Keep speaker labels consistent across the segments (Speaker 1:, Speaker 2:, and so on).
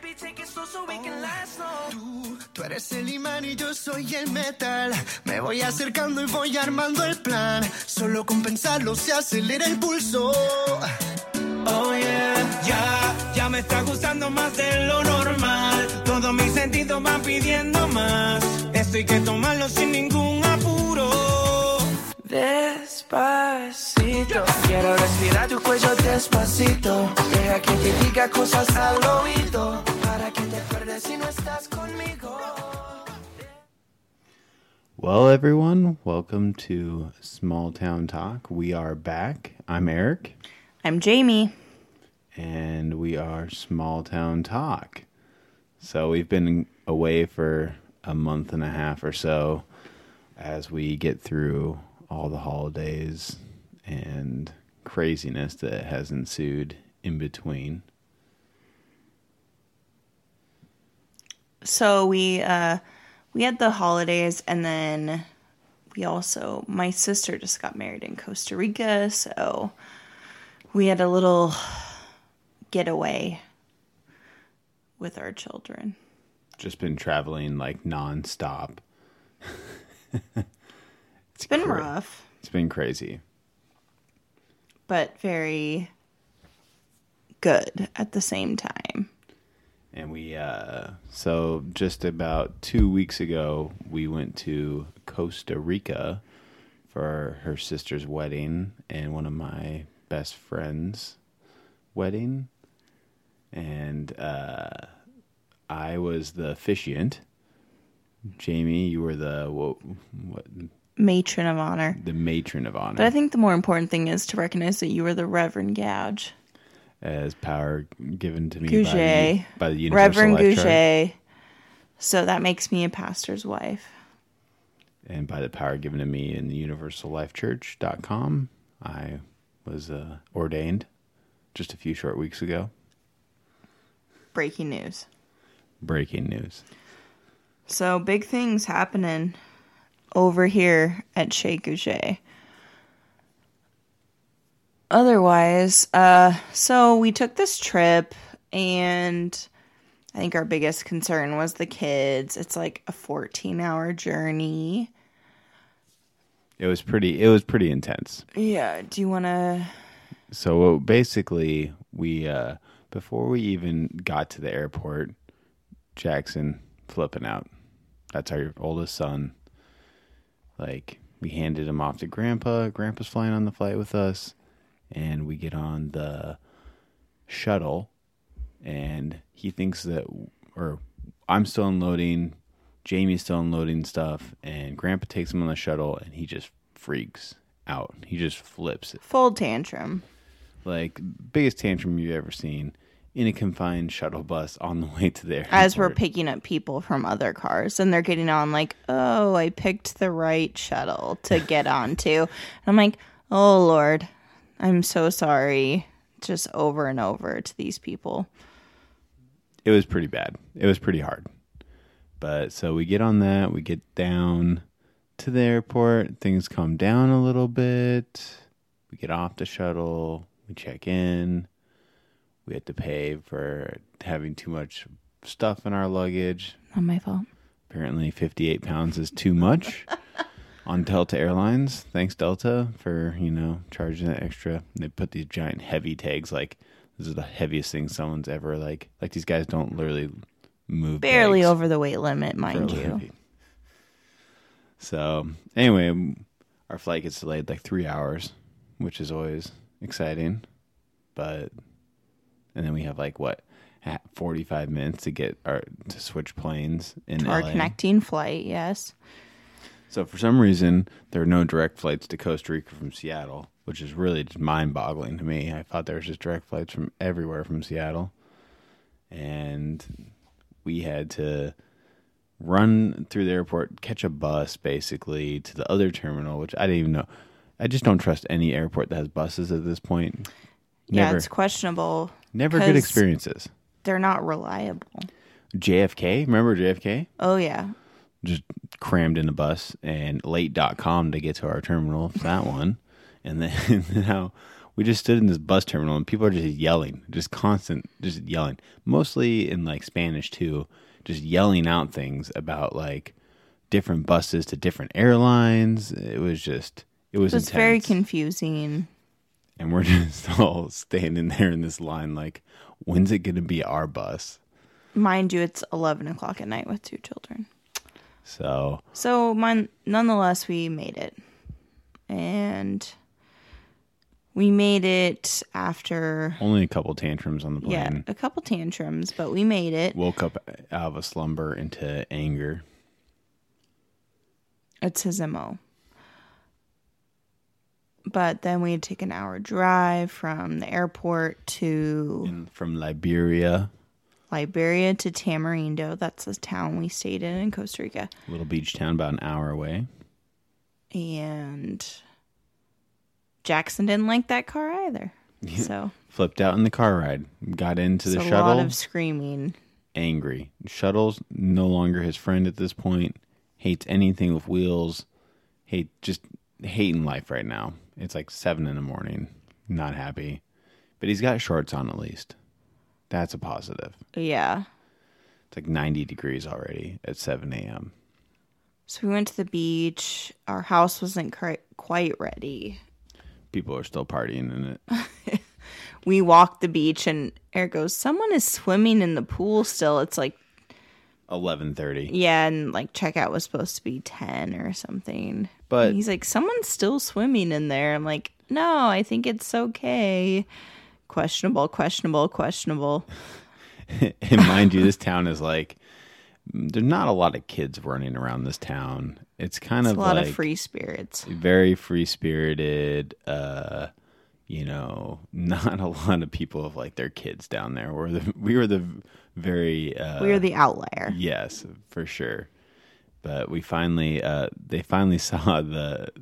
Speaker 1: Tú eres el imán y yo soy el metal. Me voy acercando y voy armando el plan. Solo con pensarlo se acelera el pulso.
Speaker 2: Oh yeah, ya me está gustando más de lo normal. Todos mis sentidos van pidiendo más. Esto hay que tomarlo sin ningún apuro.
Speaker 1: Despacito, quiero respirar tu cuello despacito. Deja que te diga cosas al oído, para que te acuerdes si no estás conmigo.
Speaker 3: Well, everyone, welcome to Small Town Talk. We are back. I'm Eric.
Speaker 4: I'm Jamie.
Speaker 3: And we are Small Town Talk. So we've been away for a month and a half or so as we get through all the holidays and craziness that has ensued in between.
Speaker 4: So we had the holidays, and then my sister just got married in Costa Rica, so we had a little getaway with our children.
Speaker 3: Just been traveling like nonstop.
Speaker 4: It's been rough.
Speaker 3: It's been crazy.
Speaker 4: But very good at the same time.
Speaker 3: And we, so just about 2 weeks ago, we went to Costa Rica for her sister's wedding and one of my best friends' wedding. And I was the officiant. Jamie, you were the what?
Speaker 4: Matron of honor.
Speaker 3: The matron of honor.
Speaker 4: But I think the more important thing is to recognize that you were the Reverend Gouge.
Speaker 3: As power given to me
Speaker 4: Gouget.
Speaker 3: by the Universal
Speaker 4: Reverend
Speaker 3: Life
Speaker 4: Gouget.
Speaker 3: Church.
Speaker 4: So that makes me a pastor's wife.
Speaker 3: And by the power given to me in the universallifechurch.com, I was ordained just a few short weeks ago.
Speaker 4: Breaking news.
Speaker 3: Breaking news.
Speaker 4: So big things happening over here at Chez Gouget. Otherwise, so we took this trip, and I think our biggest concern was the kids. It's like a 14-hour journey.
Speaker 3: It was pretty intense.
Speaker 4: Yeah, do you want to...
Speaker 3: So basically, we before we even got to the airport, Jackson flipping out. That's our oldest son. Like, we handed him off to Grandpa. Grandpa's flying on the flight with us. And we get on the shuttle, and he thinks that, or I'm still unloading, Jamie's still unloading stuff, and Grandpa takes him on the shuttle, and he just freaks out. He just flips it.
Speaker 4: Full tantrum.
Speaker 3: Like, biggest tantrum you've ever seen in a confined shuttle bus on the way to the airport.
Speaker 4: As we're picking up people from other cars, and they're getting on like, oh, I picked the right shuttle to get onto. And I'm like, oh, Lord. I'm so sorry, just over and over to these people.
Speaker 3: It was pretty bad. It was pretty hard. But so we get on that. We get down to the airport. Things calm down a little bit. We get off the shuttle. We check in. We had to pay for having too much stuff in our luggage.
Speaker 4: Not my fault.
Speaker 3: Apparently 58 pounds is too much. On Delta Airlines, thanks Delta for, charging that extra. They put these giant heavy tags, like this is the heaviest thing someone's ever like these guys don't literally move.
Speaker 4: Barely over the weight limit, mind you.
Speaker 3: Heavy. So anyway, our flight gets delayed like 3 hours, which is always exciting. And then we have 45 minutes to switch planes in
Speaker 4: our
Speaker 3: LA.
Speaker 4: Connecting flight, yes.
Speaker 3: So for some reason, there are no direct flights to Costa Rica from Seattle, which is really just mind-boggling to me. I thought there was just direct flights from everywhere from Seattle. And we had to run through the airport, catch a bus, basically, to the other terminal, which I didn't even know. I just don't trust any airport that has buses at this point.
Speaker 4: Yeah, it's questionable.
Speaker 3: Never good experiences.
Speaker 4: They're not reliable.
Speaker 3: JFK? Remember JFK?
Speaker 4: Oh, yeah.
Speaker 3: Just crammed in a bus, and late.com to get to our terminal, that one. And then now we just stood in this bus terminal and people are just yelling, just constant, just yelling, mostly in like Spanish too, just yelling out things about like different buses to different airlines. It was intense.
Speaker 4: very confusing.
Speaker 3: And we're just all standing there in this line like, when's it going to be our bus?
Speaker 4: Mind you, it's 11 o'clock at night with 2 children.
Speaker 3: So
Speaker 4: nonetheless, we made it. And we made it after...
Speaker 3: only a couple tantrums on the plane.
Speaker 4: Yeah, a couple tantrums, but we made it.
Speaker 3: Woke up out of a slumber into anger.
Speaker 4: It's his MO. But then we had to take an hour drive from the airport to...
Speaker 3: from Liberia
Speaker 4: to Tamarindo. That's the town we stayed in Costa Rica.
Speaker 3: a little beach town about an hour away.
Speaker 4: And Jackson didn't like that car either. So
Speaker 3: Flipped out in the car ride. Got into the
Speaker 4: a
Speaker 3: shuttle.
Speaker 4: lot of screaming.
Speaker 3: Angry. Shuttle's no longer his friend at this point. Hates anything with wheels. Just hating life right now. It's like 7 a.m. Not happy. But he's got shorts on at least. That's a positive.
Speaker 4: Yeah.
Speaker 3: It's like 90 degrees already at 7 a.m.
Speaker 4: So we went to the beach. Our house wasn't quite ready.
Speaker 3: People are still partying in it.
Speaker 4: We walked the beach and Eric goes, someone is swimming in the pool still. It's like
Speaker 3: 11:30.
Speaker 4: yeah, and like checkout was supposed to be 10 or something.
Speaker 3: But
Speaker 4: and he's like, someone's still swimming in there. I'm like, no, I think it's okay. Questionable.
Speaker 3: and mind you, this town is like, there's not a lot of kids running around this town. It's kind of
Speaker 4: a lot
Speaker 3: like
Speaker 4: of free spirits.
Speaker 3: very free spirited. Not a lot of people have like their kids down there. We were the very
Speaker 4: We were the outlier.
Speaker 3: yes, for sure. But they finally saw the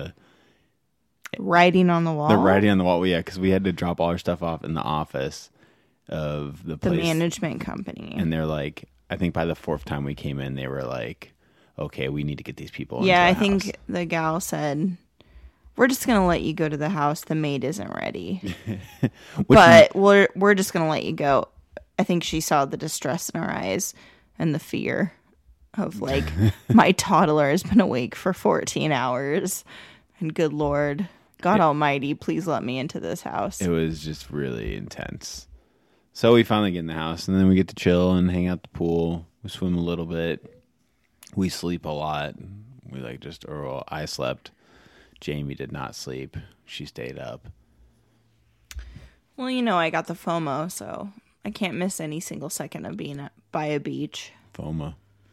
Speaker 4: Writing on the wall.
Speaker 3: the writing on the wall. Yeah, because we had to drop all our stuff off in the office of the
Speaker 4: The
Speaker 3: place.
Speaker 4: management company.
Speaker 3: And they're like, I think by the 4th time we came in, they were like, okay, we need to get these people
Speaker 4: yeah, I
Speaker 3: into the house.
Speaker 4: think the gal said, we're just going to let you go to the house. The maid isn't ready. But we're just going to let you go. I think she saw the distress in our eyes and the fear of like, my toddler has been awake for 14 hours. And good Lord, God Almighty, please let me into this house.
Speaker 3: It was just really intense. So we finally get in the house, and then we get to chill and hang out at the pool. We swim a little bit. We sleep a lot. I slept. Jamie did not sleep. She stayed up.
Speaker 4: Well, I got the FOMO, so I can't miss any single second of being by a beach.
Speaker 3: FOMA.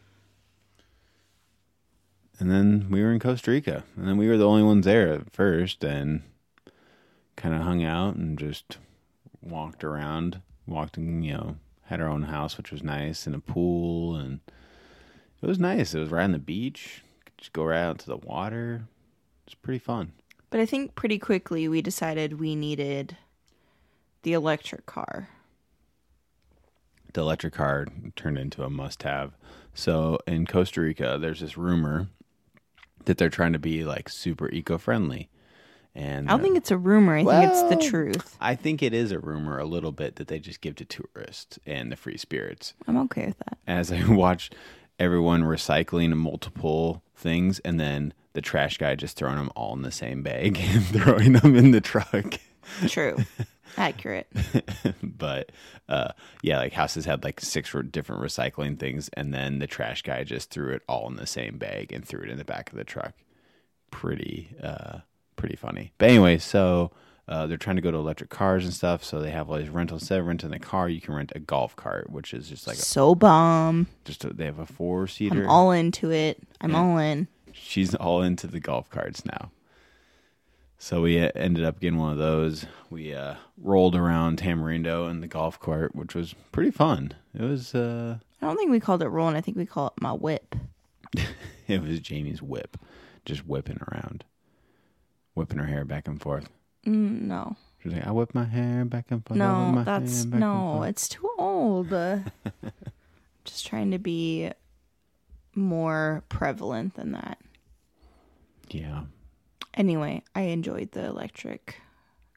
Speaker 3: And then we were in Costa Rica. And then we were the only ones there at first, and kind of hung out and just walked around. Walked and, had our own house, which was nice, and a pool, and it was nice. It was right on the beach. Could just go right out to the water. It's pretty fun.
Speaker 4: But I think pretty quickly we decided we needed the electric car.
Speaker 3: The electric car turned into a must-have. So in Costa Rica, there's this rumor that they're trying to be like super eco-friendly. And
Speaker 4: I don't think it's a rumor. I think it's the truth.
Speaker 3: I think it is a rumor a little bit that they just give to tourists and the free spirits.
Speaker 4: I'm okay with that.
Speaker 3: As I watch everyone recycling multiple things and then the trash guy just throwing them all in the same bag and throwing them in the truck.
Speaker 4: True. Accurate.
Speaker 3: But like houses had like 6 different recycling things, and then the trash guy just threw it all in the same bag and threw it in the back of the truck. Pretty funny. But anyway, so they're trying to go to electric cars and stuff, so they have all these rentals. Instead of renting a car, you can rent a golf cart, which is just like
Speaker 4: so bomb.
Speaker 3: They have a 4-seater.
Speaker 4: I'm all into it. I'm all in.
Speaker 3: She's all into the golf carts now. So we ended up getting one of those. We rolled around Tamarindo in the golf cart, which was pretty fun. It was...
Speaker 4: I don't think we called it rolling. I think we call it my whip.
Speaker 3: It was Jamie's whip. Just whipping around. Whipping her hair back and forth.
Speaker 4: No.
Speaker 3: She's like, I whip my hair back and forth.
Speaker 4: It's too old. Just trying to be more prevalent than that.
Speaker 3: Yeah.
Speaker 4: Anyway, I enjoyed the electric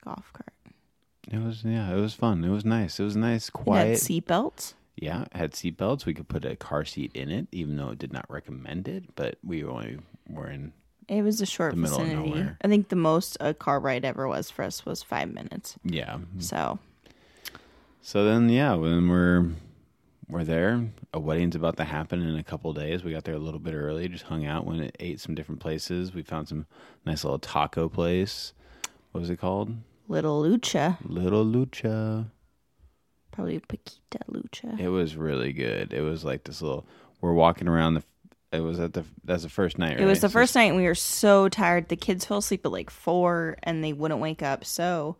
Speaker 4: golf cart.
Speaker 3: It was fun. It was nice. It was nice,
Speaker 4: It
Speaker 3: quiet.
Speaker 4: had seatbelts.
Speaker 3: Yeah, it had seatbelts. We could put a car seat in it, even though it did not recommend it. But we only were in.
Speaker 4: It was a short
Speaker 3: The middle of
Speaker 4: vicinity.
Speaker 3: nowhere.
Speaker 4: I think the most a car ride ever was for us was 5 minutes.
Speaker 3: Yeah.
Speaker 4: So
Speaker 3: So then, yeah, when we're there, a wedding's about to happen in a couple days. We got there a little bit early, just hung out, went and ate some different places. We found some nice little taco place. What was it called?
Speaker 4: Little Lucha,
Speaker 3: Little Lucha.
Speaker 4: probably Paquita Lucha.
Speaker 3: It was really good. It was like this little. We're walking around. That's the first night. Right?
Speaker 4: It was the first night, and we were so tired. The kids fell asleep at like 4, and they wouldn't wake up. So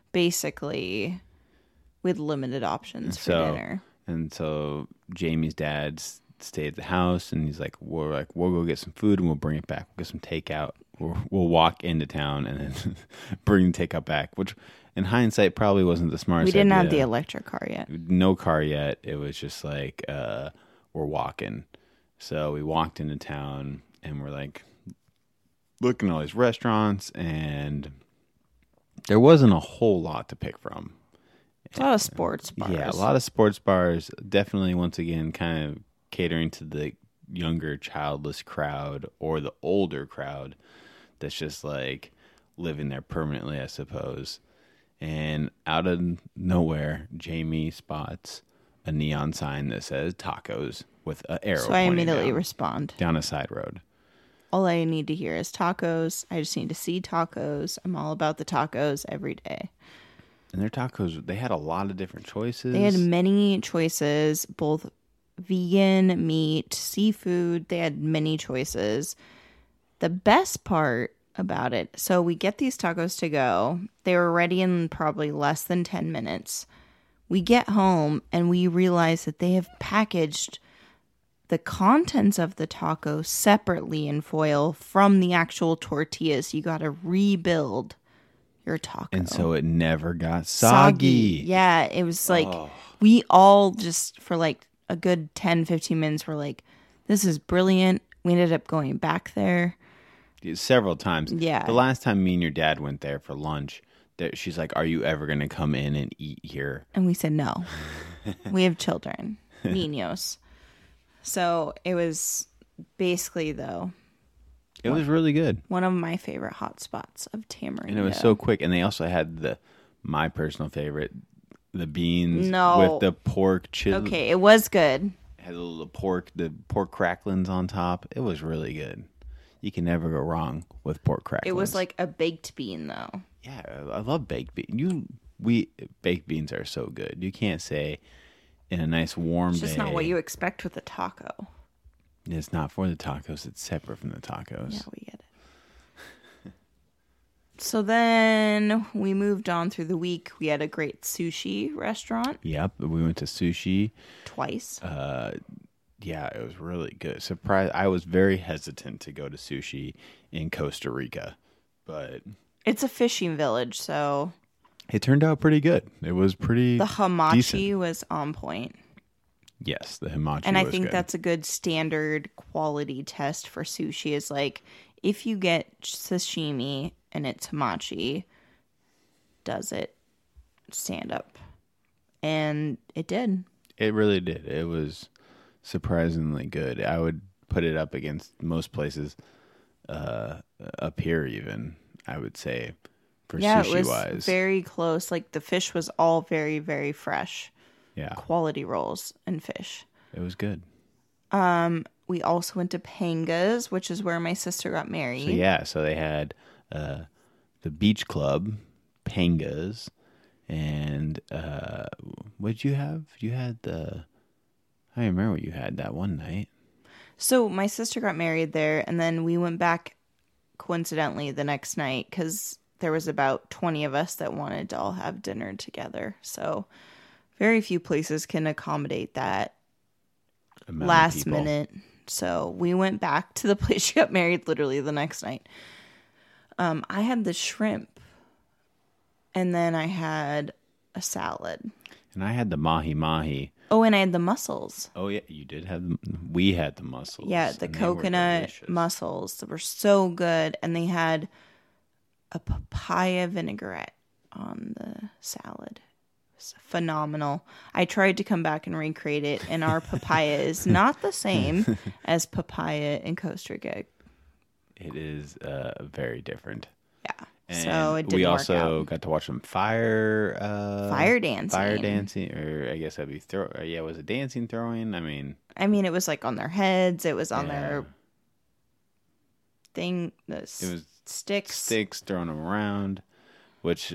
Speaker 4: basically, we had limited options for dinner.
Speaker 3: And so Jamie's dad stayed at the house, and he's like, we'll go get some food, and we'll bring it back. We'll get some takeout. We'll walk into town and then bring the takeout back, which in hindsight probably wasn't the smartest
Speaker 4: We didn't
Speaker 3: idea.
Speaker 4: have the electric car yet.
Speaker 3: No car yet. It was just like, we're walking. So we walked into town, and we're like looking at all these restaurants, and there wasn't a whole lot to pick from.
Speaker 4: A lot of sports bars.
Speaker 3: Yeah, a lot of sports bars. Definitely, once again, kind of catering to the younger, childless crowd or the older crowd that's just like living there permanently, I suppose. And out of nowhere, Jamie spots a neon sign that says tacos with an arrow
Speaker 4: So I
Speaker 3: pointing
Speaker 4: immediately
Speaker 3: down,
Speaker 4: respond.
Speaker 3: down a side road.
Speaker 4: All I need to hear is tacos. I just need to see tacos. I'm all about the tacos every day.
Speaker 3: And their tacos, they had a lot of different choices.
Speaker 4: They had many choices, both vegan, meat, seafood. They had many choices. The best part about it, so we get these tacos to go. They were ready in probably less than 10 minutes. We get home and we realize that they have packaged the contents of the taco separately in foil from the actual tortillas. You got to rebuild your taco.
Speaker 3: And so it never got soggy.
Speaker 4: Yeah, it was like we all just for like a good 10, 15 minutes were like, this is brilliant. We ended up going back there.
Speaker 3: Several times.
Speaker 4: Yeah.
Speaker 3: The last time me and your dad went there for lunch, she's like, are you ever going to come in and eat here?
Speaker 4: And we said no. We have children. Niños. So it was basically, though,
Speaker 3: It was really good.
Speaker 4: one of my favorite hot spots of Tamarindo.
Speaker 3: And it was so quick. And they also had my personal favorite, the beans
Speaker 4: No.
Speaker 3: with the pork chili.
Speaker 4: Okay, it was good.
Speaker 3: Had the pork cracklings on top. It was really good. You can never go wrong with pork cracklings.
Speaker 4: It was like a baked bean, though.
Speaker 3: Yeah, I love baked beans. Baked beans are so good. You can't say in a nice warm
Speaker 4: It's
Speaker 3: day.
Speaker 4: just not what you expect with a taco.
Speaker 3: It's not for the tacos. It's separate from the tacos.
Speaker 4: Yeah, we get it. So then we moved on through the week. We had a great sushi restaurant
Speaker 3: Yep, we went to sushi.
Speaker 4: twice.
Speaker 3: Yeah, it was really good. Surprise! I was very hesitant to go to sushi in Costa Rica, but
Speaker 4: It's a fishing village, so
Speaker 3: it turned out pretty good. It was pretty.
Speaker 4: the hamachi
Speaker 3: decent.
Speaker 4: was on point.
Speaker 3: Yes, the himachi.
Speaker 4: And I
Speaker 3: was
Speaker 4: think
Speaker 3: good.
Speaker 4: that's a good standard quality test for sushi is like if you get sashimi and it's hamachi, does it stand up? And it did.
Speaker 3: It really did. It was surprisingly good. I would put it up against most places up here, even I would say for
Speaker 4: Yeah,
Speaker 3: sushi
Speaker 4: it was
Speaker 3: wise.
Speaker 4: very close. Like the fish was all very, very fresh.
Speaker 3: Yeah,
Speaker 4: Quality rolls and fish.
Speaker 3: it was good.
Speaker 4: We also went to Panga's, which is where my sister got married.
Speaker 3: So they had the beach club, Pangas, and what did you have? You had I remember what you had that one night.
Speaker 4: So my sister got married there, and then we went back coincidentally the next night because there was about 20 of us that wanted to all have dinner together. So very few places can accommodate that
Speaker 3: Amount of
Speaker 4: last
Speaker 3: people.
Speaker 4: minute. So we went back to the place she got married literally the next night. I had the shrimp, and then I had a salad.
Speaker 3: And I had the mahi mahi.
Speaker 4: Oh, and I had the mussels.
Speaker 3: Oh yeah, you did have. We had the mussels.
Speaker 4: Yeah, the
Speaker 3: and they were
Speaker 4: coconut
Speaker 3: delicious.
Speaker 4: mussels that were so good, and they had a papaya vinaigrette on the salad. It's phenomenal. I tried to come back and recreate it, and our papaya is not the same as papaya in Costa Rica.
Speaker 3: It is very different.
Speaker 4: Yeah.
Speaker 3: And
Speaker 4: so it didn't
Speaker 3: we
Speaker 4: work
Speaker 3: also
Speaker 4: out.
Speaker 3: got to watch some fire
Speaker 4: dancing.
Speaker 3: Fire dancing, or I guess that'd be was it dancing, throwing? I mean,
Speaker 4: it was like on their heads. It was on
Speaker 3: Yeah.
Speaker 4: their thing. It
Speaker 3: was
Speaker 4: sticks.
Speaker 3: throwing them around. Which,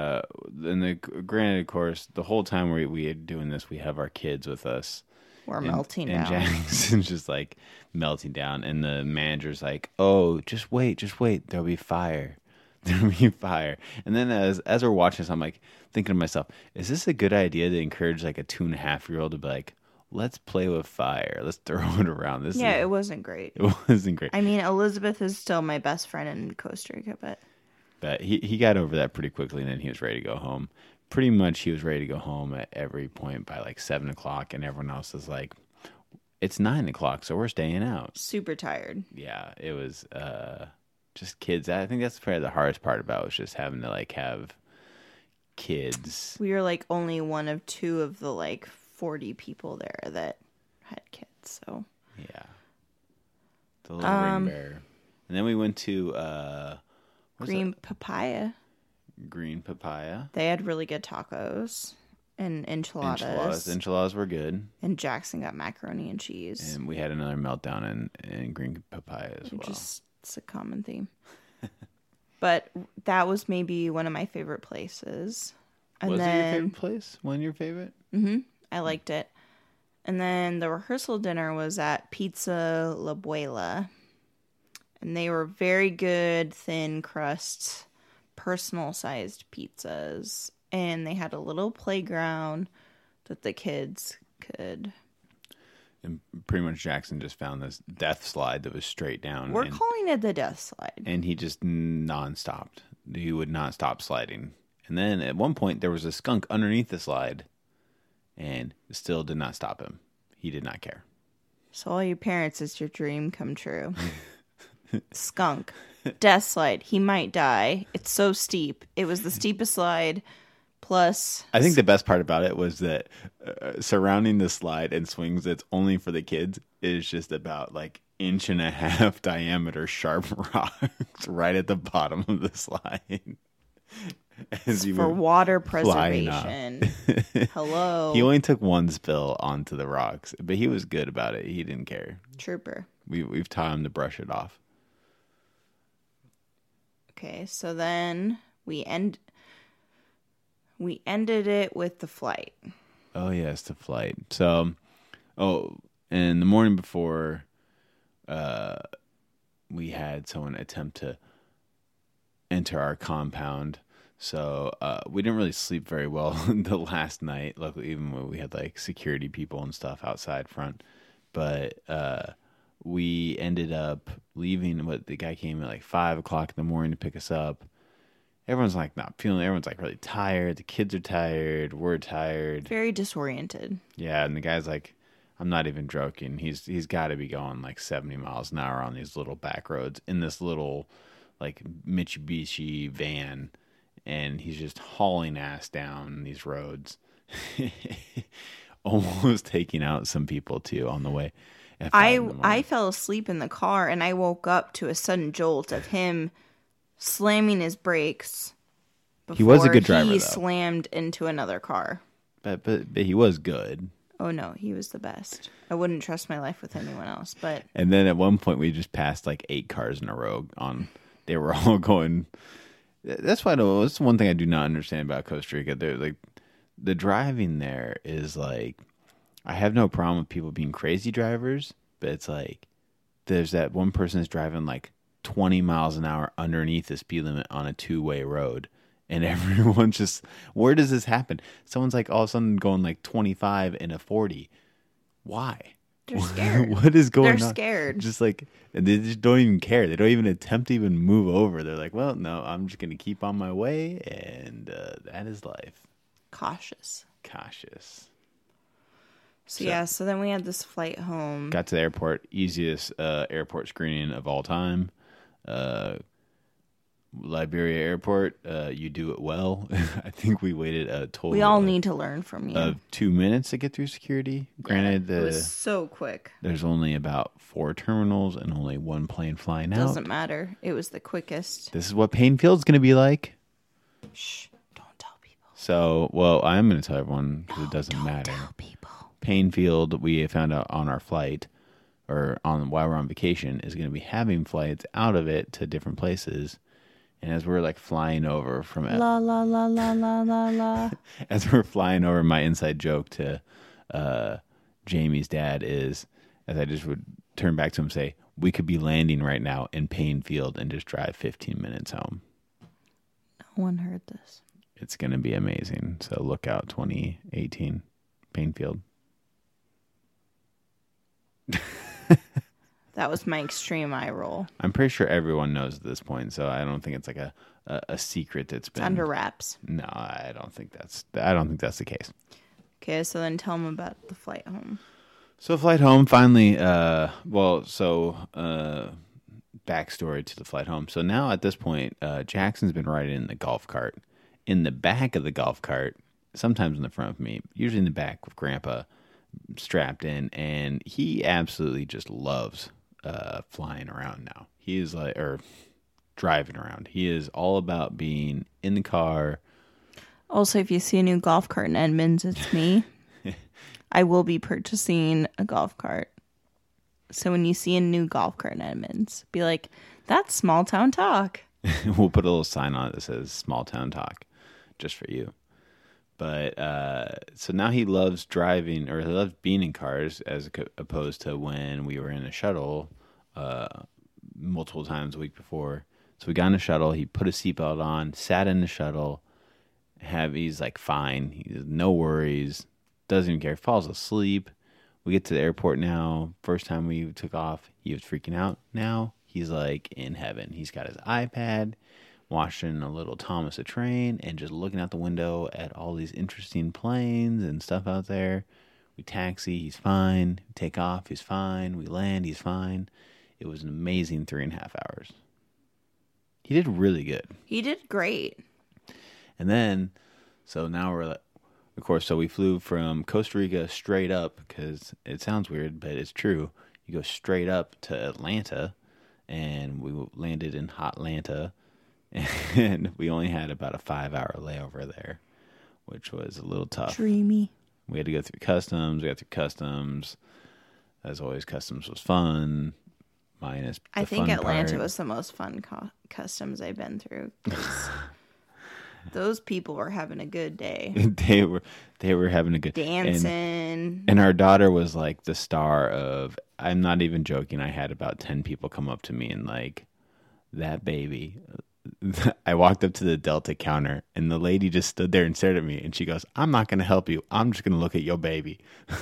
Speaker 3: granted, of course, the whole time we are doing this, we have our kids with us.
Speaker 4: We're melting
Speaker 3: and
Speaker 4: down.
Speaker 3: Jackson's just like melting down, and the manager's like, "Oh, just wait, there'll be fire, there'll be fire." And then as we're watching this, I'm like thinking to myself, "Is this a good idea to encourage like a 2.5-year-old to be like, let's play with fire, let's throw it around?"
Speaker 4: It wasn't great.
Speaker 3: It wasn't great.
Speaker 4: I mean, Elizabeth is still my best friend in Costa Rica, but
Speaker 3: he got over that pretty quickly, and then he was ready to go home. Pretty much he was ready to go home at every point by like 7 o'clock, and everyone else is like, it's 9 o'clock, so we're staying out.
Speaker 4: super tired.
Speaker 3: Yeah, it was just kids. I think that's probably the hardest part about it, was just having to like have kids.
Speaker 4: We were like only one of 2 of the like 40 people there that had kids. So
Speaker 3: Yeah. The little ring bearer. And then we went to
Speaker 4: green papaya.
Speaker 3: Green Papaya.
Speaker 4: They had really good tacos and enchiladas.
Speaker 3: Enchiladas were good.
Speaker 4: And Jackson got macaroni and cheese.
Speaker 3: And we had another meltdown in Green Papaya as well.
Speaker 4: It's a common theme. But that was maybe one of my favorite places. And
Speaker 3: Was it your
Speaker 4: then
Speaker 3: favorite place? One of your favorite?
Speaker 4: I liked it. And then the rehearsal dinner was at Pizza La Abuela. And they were very good, thin crust, personal sized pizzas. And they had a little playground that the kids could.
Speaker 3: And pretty much Jackson just found this death slide that was straight down.
Speaker 4: We're calling it the death slide.
Speaker 3: And he just non-stopped. He would not stop sliding. And then at one point there was a skunk underneath the slide, and it still did not stop him. He did not care.
Speaker 4: So all you parents, it's your dream come true. Skunk. Death slide. He might die. It's so steep. It was the steepest slide. Plus,
Speaker 3: I think the best part about it was that surrounding the slide and swings that's only for the kids is just about like 1.5 inch diameter sharp rocks right at the bottom of the slide.
Speaker 4: for water
Speaker 3: flying up.
Speaker 4: preservation. Hello.
Speaker 3: He only took one spill onto the rocks, but he was good about it. He didn't care.
Speaker 4: Trooper.
Speaker 3: We've taught him to brush it off.
Speaker 4: Okay, so then we ended it with the flight.
Speaker 3: Oh yes, the flight. So, and the morning before, we had someone attempt to enter our compound. So we didn't really sleep very well the last night. Luckily, even when we had like security people and stuff outside front, but we ended up leaving. The guy came at like 5 o'clock in the morning to pick us up. Everyone's like not feeling. Everyone's like really tired. The kids are tired. We're tired.
Speaker 4: Very disoriented.
Speaker 3: Yeah, and the guy's like, I'm not even joking. He's got to be going like 70 miles an hour on these little back roads in this little like Mitsubishi van, and he's just hauling ass down these roads, almost taking out some people too on the way. at 5 in the morning.
Speaker 4: I fell asleep in the car and I woke up to a sudden jolt of him slamming his brakes before
Speaker 3: He was a good driver,
Speaker 4: he
Speaker 3: though.
Speaker 4: slammed into another car.
Speaker 3: But he was good.
Speaker 4: Oh no, he was the best. I wouldn't trust my life with anyone else, but
Speaker 3: And then at one point we just passed like 8 cars in a row on. They were all going. That's why that's one thing I do not understand about Costa Rica. They're like the driving there is like, I have no problem with people being crazy drivers, but it's like there's that one person that's driving like 20 miles an hour underneath the speed limit on a 2-way road. And everyone's just, where does this happen? Someone's like all of a sudden going like 25 in a 40. Why?
Speaker 4: they're scared.
Speaker 3: What is going on?
Speaker 4: They're scared.
Speaker 3: Just like, they just don't even care. They don't even attempt to even move over. They're like, well, no, I'm just going to keep on my way. And that is life.
Speaker 4: Cautious.
Speaker 3: Cautious.
Speaker 4: So then we had this flight home.
Speaker 3: Got to the airport. Easiest airport screening of all time. Liberia Airport, you do it well. I think we waited a total.
Speaker 4: We all need to learn from you.
Speaker 3: Of 2 minutes to get through security. Granted,
Speaker 4: it was so quick.
Speaker 3: There's only about 4 terminals and only one plane flying out.
Speaker 4: Doesn't matter. It was the quickest.
Speaker 3: This is what Painfield's going to be like.
Speaker 4: Shh! Don't tell people.
Speaker 3: So, well, I'm going to tell everyone because it doesn't matter.
Speaker 4: Tell people.
Speaker 3: Painfield, we found out on our flight, or on while we're on vacation, is going to be having flights out of it to different places. And as we're like flying over from
Speaker 4: La la la la la la la.
Speaker 3: As we're flying over, my inside joke to Jamie's dad is, as I just would turn back to him and say, we could be landing right now in Painfield and just drive 15 minutes home.
Speaker 4: No one heard this.
Speaker 3: It's going to be amazing. So look out, 2018, Painfield.
Speaker 4: That was my extreme eye roll.
Speaker 3: I'm pretty sure everyone knows at this point, so I don't think it's like a secret that's been
Speaker 4: Under wraps.
Speaker 3: No, I don't think that's the case.
Speaker 4: Okay, so then tell them about the flight home.
Speaker 3: So flight home finally. Backstory to the flight home. So now at this point, Jackson's been riding in the golf cart. In the back of the golf cart, sometimes in the front of me, usually in the back with Grandpa strapped in, and he absolutely just loves flying around now. He is or driving around. He is all about being in the car.
Speaker 4: Also, if you see a new golf cart in Edmonds, it's me. I will be purchasing a golf cart. So when you see a new golf cart in Edmonds, be like, that's small town talk.
Speaker 3: We'll put a little sign on it that says small town talk just for you. But so now he loves driving, or he loves being in cars as opposed to when we were in a shuttle multiple times a week before. So we got in a shuttle. He put a seatbelt on, sat in the shuttle. He's like fine. He's no worries. Doesn't even care. Falls asleep. We get to the airport now. First time we took off, he was freaking out. Now he's like in heaven. He's got his iPad, watching a little Thomas the Train, and just looking out the window at all these interesting planes and stuff out there. We taxi, he's fine. We take off, he's fine. We land, he's fine. It was an amazing 3.5 hours. He did really good.
Speaker 4: He did great.
Speaker 3: And then, so now we're, of course, so we flew from Costa Rica straight up, because it sounds weird, but it's true. You go straight up to Atlanta, and we landed in Hotlanta. And we only had about a 5-hour layover there, which was a little tough.
Speaker 4: Dreamy.
Speaker 3: We had to go through customs. We got through customs. As always, customs was fun. Minus the
Speaker 4: I think
Speaker 3: fun
Speaker 4: Atlanta
Speaker 3: part.
Speaker 4: was the most fun customs I've been through. 'Cause those people were having a good day.
Speaker 3: they were having a good
Speaker 4: dancing.
Speaker 3: And our daughter was like the star of. I'm not even joking. I had about 10 people come up to me and like, that baby. I walked up to the Delta counter, and the lady just stood there and stared at me, and she goes, I'm not going to help you. I'm just going to look at your baby.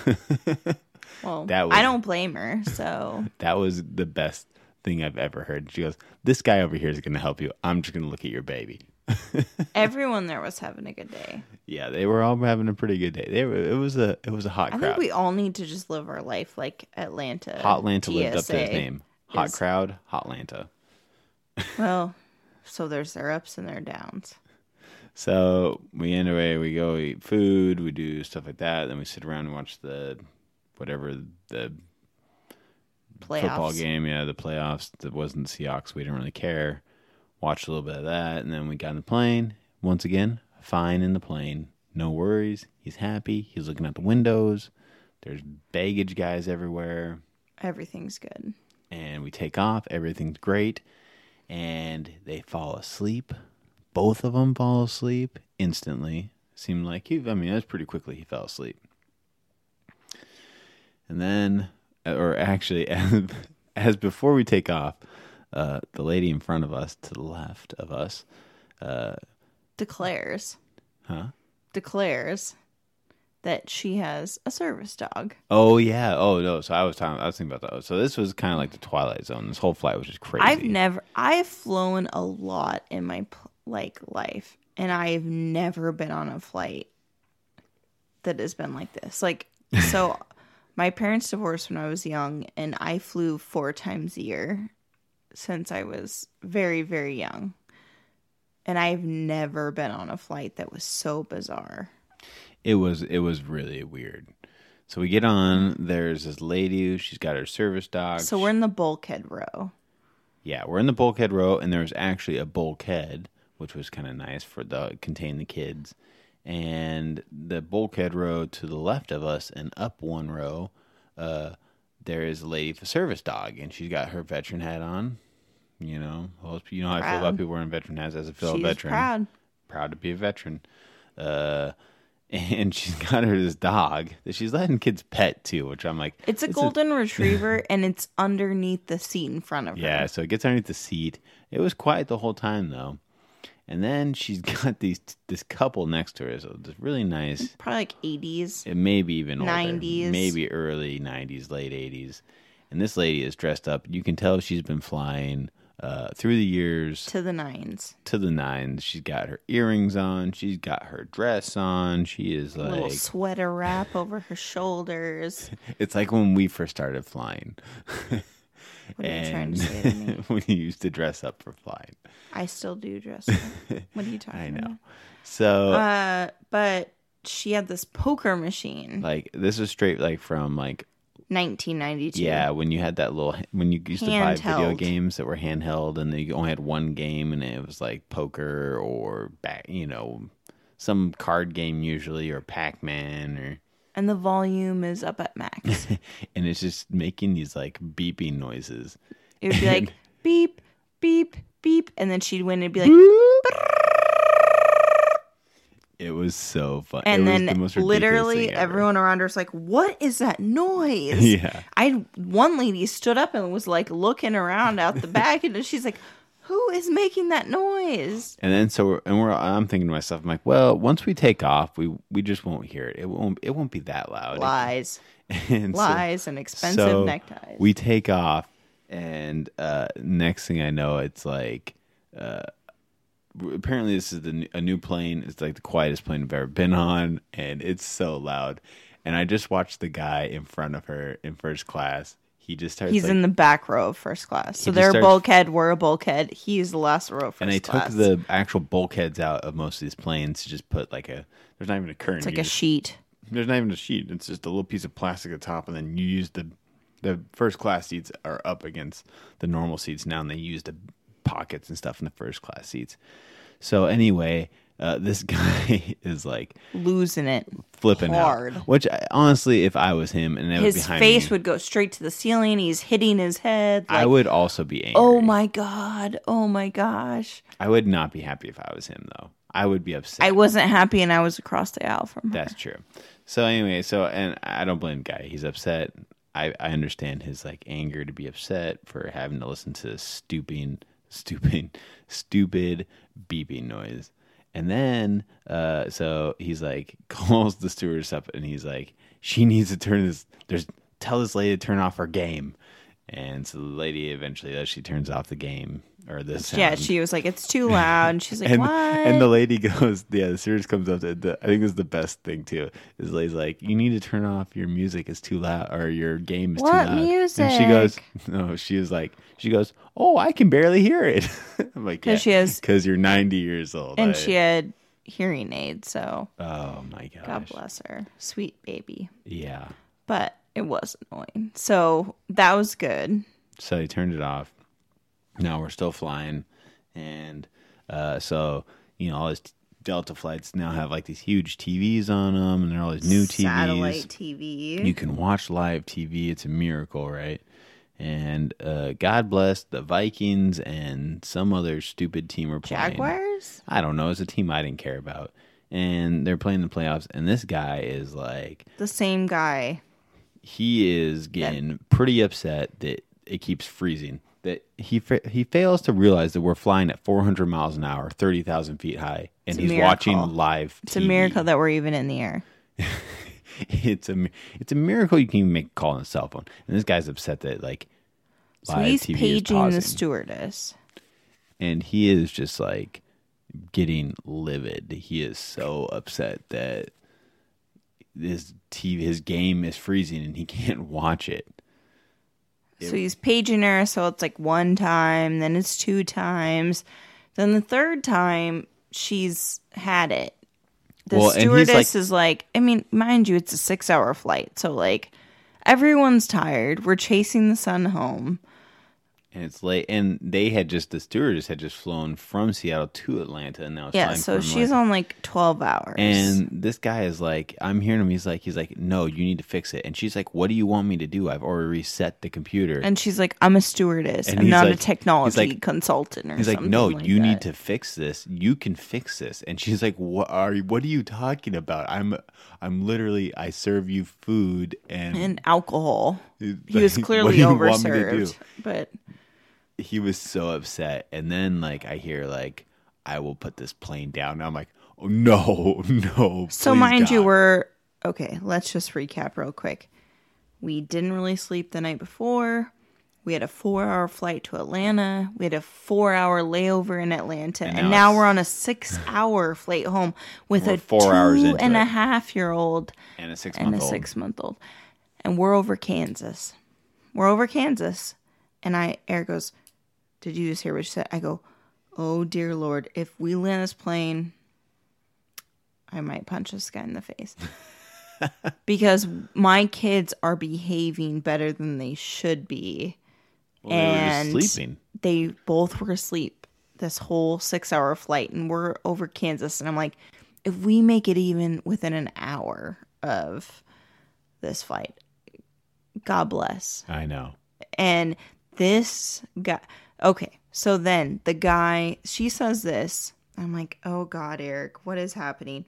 Speaker 4: Well, I don't blame her, so.
Speaker 3: That was the best thing I've ever heard. She goes, this guy over here is going to help you. I'm just going to look at your baby.
Speaker 4: Everyone there was having a good day.
Speaker 3: Yeah, they were all having a pretty good day. It was a hot crowd.
Speaker 4: I think we all need to just live our life like Atlanta.
Speaker 3: Hotlanta
Speaker 4: TSA
Speaker 3: lived up to his name. Hot crowd, Hotlanta.
Speaker 4: Well, so there's their ups and their downs.
Speaker 3: So we go eat food, we do stuff like that, then we sit around and watch the
Speaker 4: Playoffs.
Speaker 3: football game, the playoffs. That wasn't the Seahawks, we didn't really care. Watched a little bit of that, and then we got in the plane. Once again, fine in the plane. No worries. He's happy. He's looking out the windows. There's baggage guys everywhere.
Speaker 4: Everything's good.
Speaker 3: And we take off. Everything's great. And they fall asleep. Both of them fall asleep instantly. Seemed like that was pretty quickly he fell asleep. And then, or actually, as before we take off, the lady in front of us, to the left of us,
Speaker 4: declares that she has a service dog.
Speaker 3: Oh yeah. Oh no. So I was thinking about that. So this was kind of like the Twilight Zone. This whole flight was just crazy.
Speaker 4: I've flown a lot in my life, and I've never been on a flight that has been like this. So my parents divorced when I was young, and I flew 4 times a year since I was very, very young. And I've never been on a flight that was so bizarre.
Speaker 3: It was really weird. So we get on. There's this lady. She's got her service dog.
Speaker 4: So we're in the bulkhead row.
Speaker 3: Yeah, we're in the bulkhead row, and there's actually a bulkhead, which was kind of nice for contain the kids. And the bulkhead row to the left of us and up one row, there is a lady with a service dog, and she's got her veteran hat on. You know how I feel about people wearing veteran hats as a fellow veteran. Proud to be a veteran. And she's got her this dog that she's letting kids pet too, which I'm like,
Speaker 4: it's a golden retriever, and it's underneath the seat in front of her.
Speaker 3: Yeah, so it gets underneath the seat. It was quiet the whole time though. And then she's got this couple next to her, so this really nice,
Speaker 4: probably like 80s,
Speaker 3: it may be even older,
Speaker 4: 90s,
Speaker 3: maybe early 90s, late 80s. And this lady is dressed up. You can tell she's been flying through the years
Speaker 4: to the nines.
Speaker 3: She's got her earrings on. She's got her dress on. She is like
Speaker 4: a little sweater wrap over her shoulders.
Speaker 3: It's like when we first started flying.
Speaker 4: What are you trying to say to me?
Speaker 3: When you used to dress up for flying.
Speaker 4: I still do dress up. What are you talking about? I know.
Speaker 3: So,
Speaker 4: but she had this poker machine.
Speaker 3: Like this was straight like from like
Speaker 4: 1992.
Speaker 3: Yeah, when you had that when you used to buy video games that were handheld, and you only had one game, and it was like poker or some card game usually, or Pac-Man, or.
Speaker 4: And the volume is up at max.
Speaker 3: And it's just making these like beeping noises.
Speaker 4: It would be like beep, beep, beep, and then she'd win. It'd be like.
Speaker 3: It was so fun.
Speaker 4: And
Speaker 3: it
Speaker 4: then
Speaker 3: was the most
Speaker 4: literally everyone around her was like, "What is that noise?"
Speaker 3: Yeah.
Speaker 4: One lady stood up and was like looking around out the back, and she's like, "Who is making that noise?"
Speaker 3: And then I'm thinking to myself, I'm like, well, once we take off, we just won't hear it. It won't be that loud.
Speaker 4: Lies.
Speaker 3: And
Speaker 4: expensive neckties.
Speaker 3: We take off, and next thing I know, it's like. Apparently this is a new plane. It's like the quietest plane I've ever been on, and it's so loud. And I just watched the guy in front of her in first class. He just starts.
Speaker 4: He's in the back row of first class. So they're a bulkhead. We're a bulkhead. He's the last row of first class.
Speaker 3: And they took the actual bulkheads out of most of these planes to just put like there's not even a curtain.
Speaker 4: It's like a sheet.
Speaker 3: There's not even a sheet. It's just a little piece of plastic at the top, and then you use the first class seats are up against the normal seats now, and they use the pockets and stuff in the first class seats. So anyway, this guy is like
Speaker 4: losing it,
Speaker 3: flipping
Speaker 4: hard.
Speaker 3: Out. Which honestly, if I was him and it was behind me,
Speaker 4: his face would go straight to the ceiling. He's hitting his head.
Speaker 3: I would also be angry.
Speaker 4: Oh my god! Oh my gosh!
Speaker 3: I would not be happy if I was him though. I would be upset.
Speaker 4: I wasn't happy, and I was across the aisle from her.
Speaker 3: That's true. So anyway, and I don't blame the guy. He's upset. I understand his like anger to be upset for having to listen to stupid beeping noise. And then so he's like calls the stewardess up, and he's like, she needs to tell this lady to turn off her game. And so the lady eventually does. She turns off the game or the sound.
Speaker 4: Yeah, she was like, it's too loud. And she's like, what?
Speaker 3: And the lady goes, the stewardess comes up to I think this is the best thing too. Is the lady's like, you need to turn off your music. It's too loud, or your game is too loud.
Speaker 4: What music?
Speaker 3: And she goes, no. She goes, oh, I can barely hear it. I'm like, yeah, because you're 90 years old.
Speaker 4: And she had hearing aids, so.
Speaker 3: Oh my gosh.
Speaker 4: God bless her, sweet baby.
Speaker 3: Yeah.
Speaker 4: But it was annoying. So that was good.
Speaker 3: So he turned it off. Now we're still flying, and so all these Delta flights now have like these huge TVs on them, and they're all these new TVs.
Speaker 4: Satellite TV.
Speaker 3: You can watch live TV. It's a miracle, right? And God bless the Vikings and some other stupid team were playing.
Speaker 4: Jaguars?
Speaker 3: I don't know. It's a team I didn't care about, and they're playing the playoffs. And this guy is like
Speaker 4: the same guy.
Speaker 3: He is getting pretty upset that it keeps freezing. That he fails to realize that we're flying at 400 miles an hour, 30,000 feet high, and he's watching live TV.
Speaker 4: It's a miracle that we're even in the air.
Speaker 3: It's a miracle you can even make a call on a cell phone. And this guy's upset that like
Speaker 4: so live he's TV paging the stewardess,
Speaker 3: and he is just like getting livid. He is so upset that his game is freezing and he can't watch it.
Speaker 4: So he's paging her, so it's like one time, then it's two times, Then the third time she's had it, the
Speaker 3: Well, and he's
Speaker 4: stewardess
Speaker 3: like-
Speaker 4: is like, I mean, mind you, it's a 6-hour flight. So, like, everyone's tired. We're chasing the sun home.
Speaker 3: And it's late, and the stewardess had just flown from Seattle to Atlanta, and now it's
Speaker 4: Yeah,
Speaker 3: flying
Speaker 4: so
Speaker 3: from,
Speaker 4: she's
Speaker 3: like,
Speaker 4: on like 12 hours.
Speaker 3: And this guy is like, I'm hearing him. He's like, no, you need to fix it. And she's like, what do you want me to do? I've already reset the computer.
Speaker 4: And she's like, I'm a stewardess.
Speaker 3: And
Speaker 4: I'm
Speaker 3: he's
Speaker 4: not a
Speaker 3: like-
Speaker 4: technology
Speaker 3: he's like-
Speaker 4: consultant or
Speaker 3: He's
Speaker 4: something.
Speaker 3: like, no,
Speaker 4: like
Speaker 3: you
Speaker 4: that.
Speaker 3: need to fix this. You can fix this. And she's like, what are you talking about? I'm literally, I serve you food and
Speaker 4: alcohol.
Speaker 3: He's
Speaker 4: He was
Speaker 3: like,
Speaker 4: clearly
Speaker 3: what do you want me to
Speaker 4: overserved.
Speaker 3: do?
Speaker 4: But
Speaker 3: He was so upset. And then like I hear like, I will put this plane down. And I'm like, oh, no.
Speaker 4: so
Speaker 3: please,
Speaker 4: mind you,
Speaker 3: God.
Speaker 4: okay, let's just recap real quick. We didn't really sleep the night before. We had a 4-hour flight to Atlanta. We had a 4-hour layover in Atlanta. And now
Speaker 3: it's-
Speaker 4: we're on a 6-hour flight home with
Speaker 3: We're
Speaker 4: a
Speaker 3: 4 hours into
Speaker 4: 2.5-year-old
Speaker 3: and a
Speaker 4: and a
Speaker 3: 6-month-old.
Speaker 4: 6-month-old. And we're over Kansas. And Eric goes, did you just hear what she said? I go, oh dear Lord, if we land this plane, I might punch this guy in the face. Because my kids are behaving better than they should be.
Speaker 3: Well, they were
Speaker 4: and
Speaker 3: just sleeping.
Speaker 4: they both were asleep this whole 6-hour flight, and we're over Kansas. And I'm like, if we make it even within an hour of this flight, God bless.
Speaker 3: I know.
Speaker 4: And this guy, okay, so then the guy, she says this. I'm like, oh God, Eric, what is happening?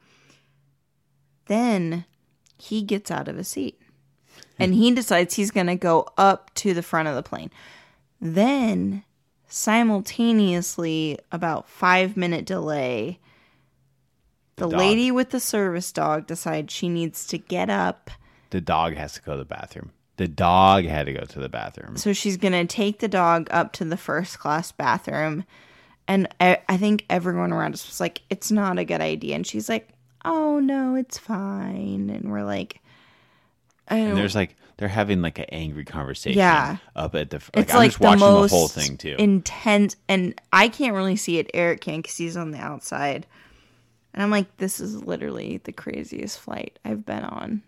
Speaker 4: Then he gets out of his seat and he decides he's going to go up to the front of the plane. Then, simultaneously, about 5-minute delay, the
Speaker 3: dog.
Speaker 4: lady with the service dog decides she needs to get up.
Speaker 3: The dog has to go to the bathroom. The dog had to go to the bathroom.
Speaker 4: So she's going to take the dog up to the first class bathroom. And I think everyone around us was like, it's not a good idea. And she's like, oh, no, it's fine. And we're like,
Speaker 3: And there's like, they're having like an angry conversation
Speaker 4: Yeah.
Speaker 3: up at the, like,
Speaker 4: it's
Speaker 3: I'm
Speaker 4: like
Speaker 3: just
Speaker 4: the
Speaker 3: watching
Speaker 4: most
Speaker 3: the whole thing too.
Speaker 4: intense. And I can't really see it. Eric can because he's on the outside. And I'm like, this is literally the craziest flight I've been on.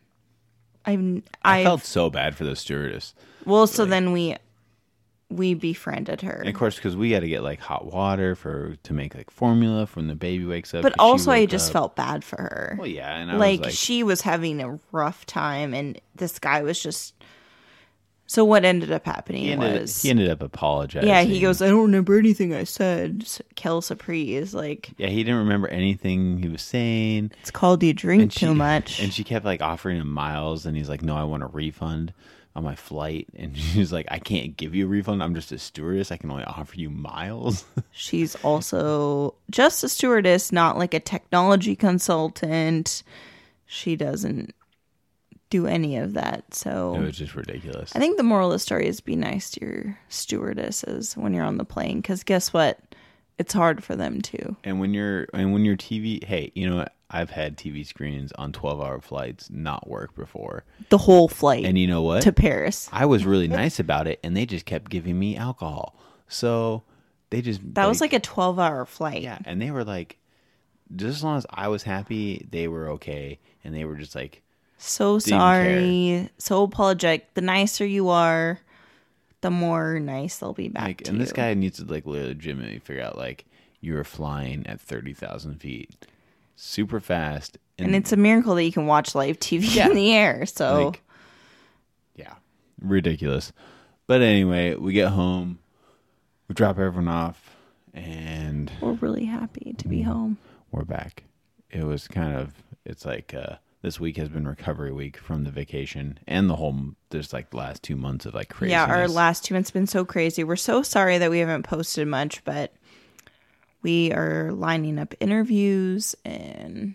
Speaker 3: I felt so bad for the stewardess.
Speaker 4: Well, so then we befriended her.
Speaker 3: And of course, because we got to get like hot water to make like formula when the baby wakes up.
Speaker 4: But
Speaker 3: 'cause she
Speaker 4: also, I
Speaker 3: woke
Speaker 4: just
Speaker 3: up.
Speaker 4: felt bad for her.
Speaker 3: Well, yeah, and I
Speaker 4: like,
Speaker 3: was like,
Speaker 4: she was having a rough time, and this guy was just. So what ended up happening
Speaker 3: he
Speaker 4: was
Speaker 3: ended up apologizing.
Speaker 4: yeah, he goes, I don't remember anything I said. Kel Sapri is like,
Speaker 3: Yeah, he didn't remember anything he was saying.
Speaker 4: it's called you drink too much.
Speaker 3: And she kept like offering him miles, and he's like, "No, I want a refund on my flight." And she's like, "I can't give you a refund. I'm just a stewardess. I can only offer you miles."
Speaker 4: She's also just a stewardess, not like a technology consultant. She doesn't do any of that. So
Speaker 3: It was just ridiculous.
Speaker 4: I think the moral of the story is be nice to your stewardesses when you're on the plane, because guess what? It's hard for them too.
Speaker 3: And when your TV, hey, you know what? I've had TV screens on 12-hour flights not work before.
Speaker 4: The whole flight
Speaker 3: And you know what?
Speaker 4: to Paris.
Speaker 3: I was really nice about it, and they just kept giving me alcohol. So they just
Speaker 4: That was like a 12-hour flight.
Speaker 3: yeah, and they were like, just as long as I was happy, they were okay, and they were just like,
Speaker 4: So sorry. So apologetic. The nicer you are, the more nice they'll be back
Speaker 3: like,
Speaker 4: to
Speaker 3: and this
Speaker 4: you.
Speaker 3: guy needs to like legitimately figure out like you were flying at 30,000 feet, super fast,
Speaker 4: And it's a miracle that you can watch live TV
Speaker 3: Yeah.
Speaker 4: in the air. So
Speaker 3: like, yeah, ridiculous. But anyway, we get home, we drop everyone off, and
Speaker 4: we're really happy to be home.
Speaker 3: we're back. It was kind of, it's like this week has been recovery week from the vacation and the whole, there's like the last 2 months of like craziness.
Speaker 4: Yeah, our last 2 months have been so crazy. We're so sorry that we haven't posted much, but we are lining up interviews and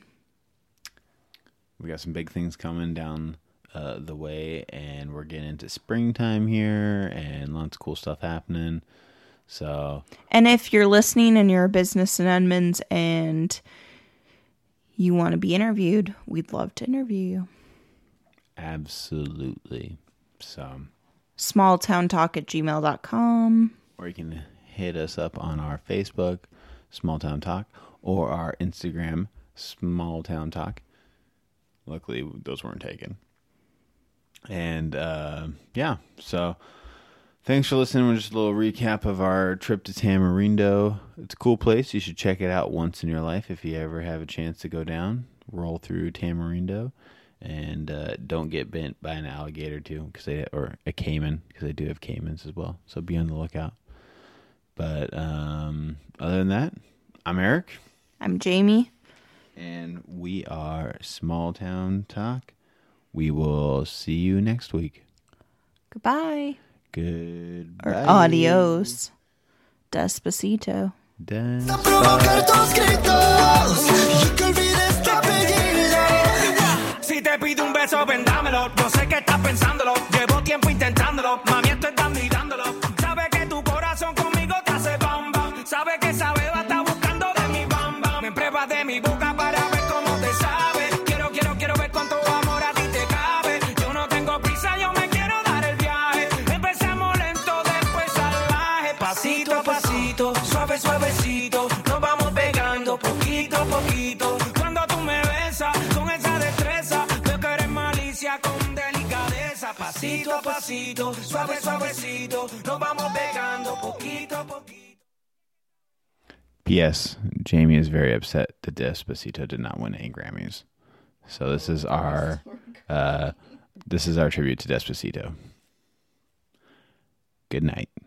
Speaker 3: We got some big things coming down the way, and we're getting into springtime here and lots of cool stuff happening. So
Speaker 4: if you're listening and you're a business in Edmonds and you want to be interviewed, we'd love to interview you.
Speaker 3: absolutely. So,
Speaker 4: smalltowntalk@gmail.com.
Speaker 3: or you can hit us up on our Facebook, Small Town Talk, or our Instagram, Small Town Talk. Luckily, those weren't taken. And yeah, so thanks for listening. Just a little recap of our trip to Tamarindo. It's a cool place. You should check it out once in your life if you ever have a chance to go down. Roll through Tamarindo. And don't get bit by an alligator too, or a caiman, because they do have caimans as well. So be on the lookout. But other than that, I'm Eric.
Speaker 4: I'm Jamie.
Speaker 3: And we are Small Town Talk. We will see you next week.
Speaker 4: Goodbye.
Speaker 3: Goodbye.
Speaker 4: Or adios. Despacito.
Speaker 1: provocar tus gritos y que olvides tu apellido.
Speaker 2: Si te pido un beso, vendámelo. Yo sé que estás pensándolo. Llevo tiempo intentándolo. Mami, estoy dando y dándolo. Sabe que tu corazón conmigo te hace bam bam. Sabe que esa beba está buscando de mi bam bam. Me pruebas de mi boca para ver cómo te sabe. Quiero ver cuánto amor a ti te cabe. Yo no tengo prisa, yo me quiero dar el viaje. Empezamos lento, después salvaje. Pasito a pasito, suave, suavecito. Nos vamos pegando poquito a poquito. Cuando tú me besas con esa destreza, veo que eres malicia con delicadeza. Pasito a pasito, suave, suavecito. Nos vamos pegando poquito a poquito.
Speaker 3: P.S. Jamie is very upset that Despacito did not win any Grammys. So this is our tribute to Despacito. Good night.